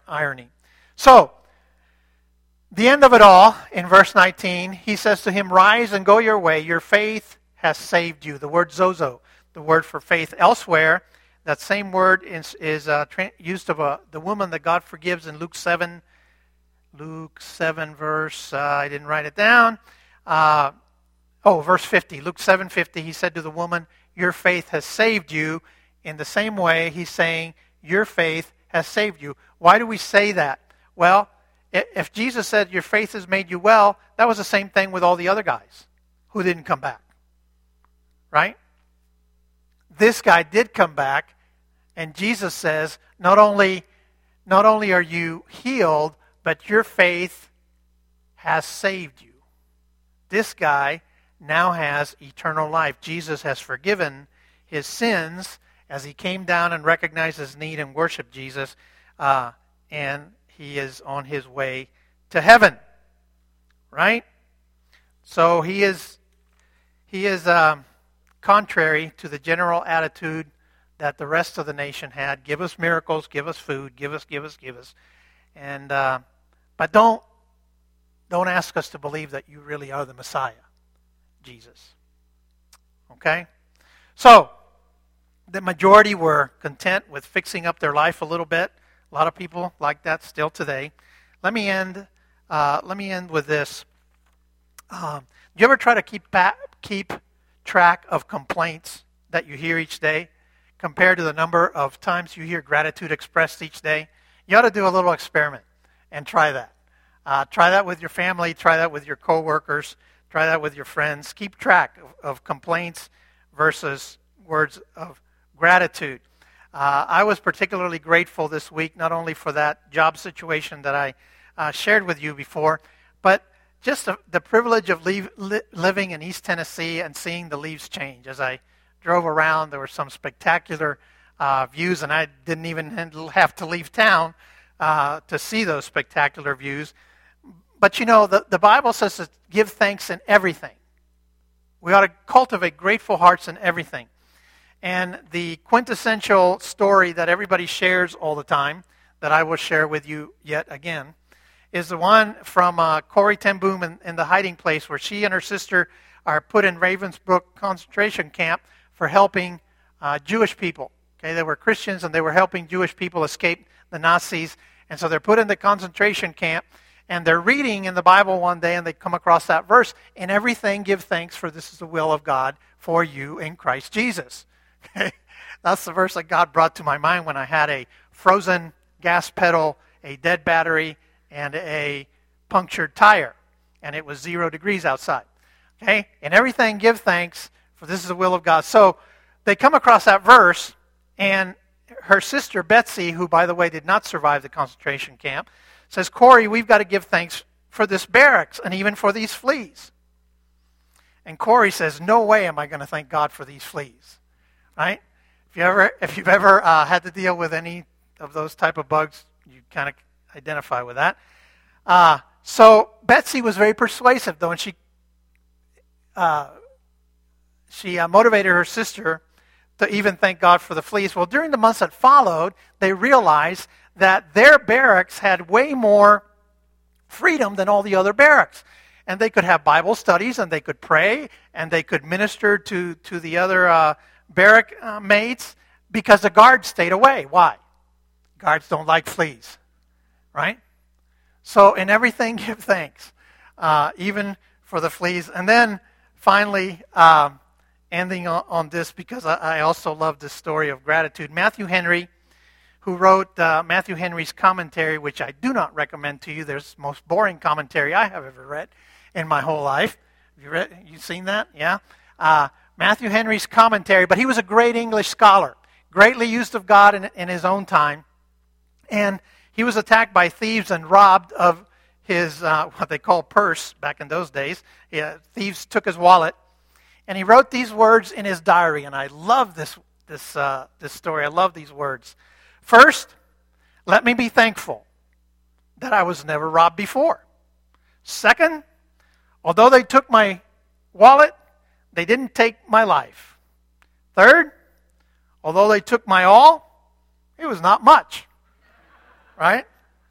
irony. So, the end of it all, in verse 19, he says to him, rise and go your way. Your faith has saved you. The word zozo, the word for faith. Elsewhere, that same word is used of the woman that God forgives in Luke 7. Luke 7 verse, I didn't write it down. Verse 50. Luke 7:50, he said to the woman, your faith has saved you. In the same way, he's saying, your faith has saved you. Why do we say that? Well, if Jesus said your faith has made you well, that was the same thing with all the other guys who didn't come back. Right? This guy did come back, and Jesus says, not only are you healed, but your faith has saved you. This guy now has eternal life. Jesus has forgiven his sins as he came down and recognized his need and worshiped Jesus, and he is on his way to heaven. Right? So he is contrary to the general attitude that the rest of the nation had. Give us miracles, give us food, give us. And but don't ask us to believe that you really are the Messiah, Jesus. Okay? So, the majority were content with fixing up their life a little bit. A lot of people like that still today. Let me end with this. Do you ever try to keep track of complaints that you hear each day compared to the number of times you hear gratitude expressed each day? You ought to do a little experiment and try that. Try that with your family. Try that with your coworkers. Try that with your friends. Keep track of complaints versus words of gratitude. I was particularly grateful this week, not only for that job situation that I shared with you before, but just the privilege of living in East Tennessee and seeing the leaves change. As I drove around, there were some spectacular views, and I didn't even have to leave town to see those spectacular views. But you know, the Bible says to give thanks in everything. We ought to cultivate grateful hearts in everything. And the quintessential story that everybody shares all the time, that I will share with you yet again, is the one from Corrie ten Boom in The Hiding Place, where she and her sister are put in Ravensbrück concentration camp for helping Jewish people. Okay, they were Christians and they were helping Jewish people escape the Nazis. And so they're put in the concentration camp, and they're reading in the Bible one day, and they come across that verse, in everything give thanks, for this is the will of God for you in Christ Jesus. Okay? That's the verse that God brought to my mind when I had a frozen gas pedal, a dead battery, and a punctured tire, and it was 0 degrees outside. Okay? In everything give thanks, for this is the will of God. So they come across that verse, and her sister Betsy, who by the way did not survive the concentration camp, says, Corrie, we've got to give thanks for this barracks and even for these fleas. And Corrie says, no way am I going to thank God for these fleas. Right? If you've ever had to deal with any of those type of bugs, you kind of identify with that. So Betsy was very persuasive, though, and she motivated her sister to even thank God for the fleas. Well, during the months that followed, they realized that their barracks had way more freedom than all the other barracks. And they could have Bible studies, and they could pray, and they could minister to the other barrack mates, because the guards stayed away. Why? Guards don't like fleas, right? So in everything, give thanks, even for the fleas. And then finally, ending on this, because I also love this story of gratitude. Matthew Henry, who wrote Matthew Henry's commentary, which I do not recommend to you. There's the most boring commentary I have ever read in my whole life. Have you seen that? Yeah. Matthew Henry's commentary, but he was a great English scholar, greatly used of God in his own time. And he was attacked by thieves and robbed of his, what they call purse back in those days. Thieves took his wallet. And he wrote these words in his diary, and I love this story. I love these words. First, let me be thankful that I was never robbed before. Second, although they took my wallet, they didn't take my life. Third, although they took my all, it was not much. Right?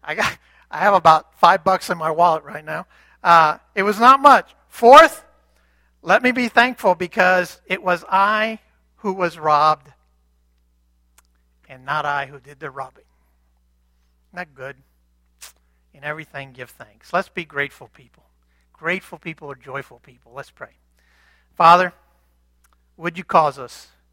I have about $5 in my wallet right now. It was not much. Fourth, let me be thankful because it was I who was robbed and not I who did the robbing. Isn't that good? In everything, give thanks. Let's be grateful people. Grateful people are joyful people. Let's pray. Father, would you cause us